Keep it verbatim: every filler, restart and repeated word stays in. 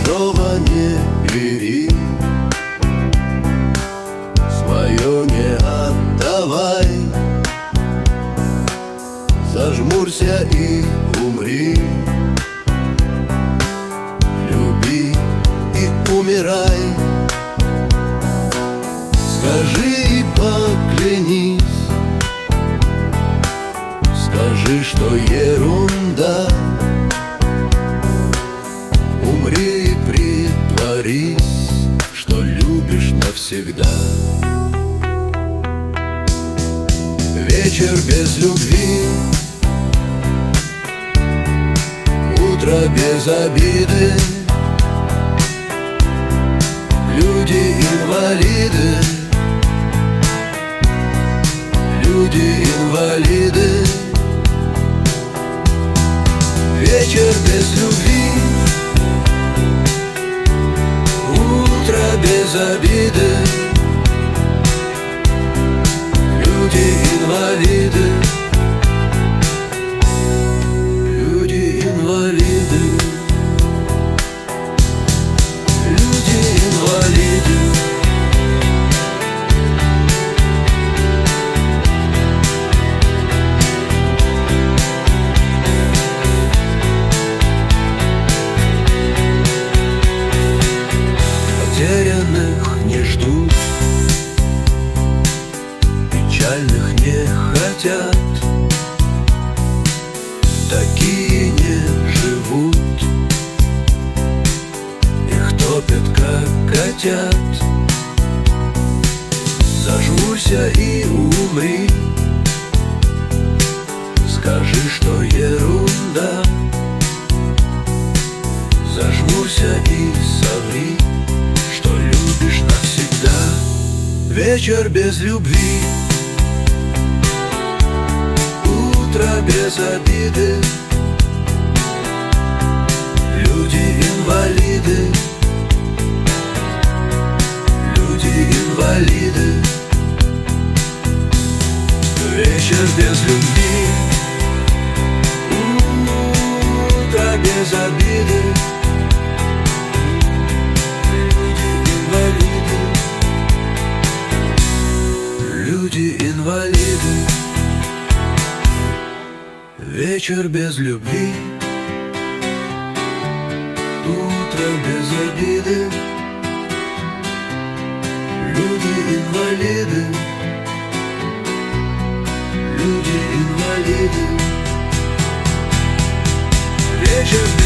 чужого не бери, свое не отдавай. Зажмурься и умри, люби и умирай. Скажи и поклянись, скажи, что ерунда. Умри и притворись, что любишь навсегда. Вечер без любви, утро без обиды, люди-инвалиды, люди-инвалиды. Вечер без любви, утро без обиды, люди-инвалиды, люди-инвалиды, люди-инвалиды. Потерянных не ждут, печальных не хотят, такие не живут, их топят как котят. Зажмурься и умри, скажи, что ерунда. Зажмурся и соври, что любишь навсегда. Вечер без любви, утро без обиды, люди-инвалиды, люди-инвалиды. Вечер без любви, утро без обиды, люди-инвалиды. Вечер без любви, утро без обиды, люди-инвалиды, люди-инвалиды. Вечер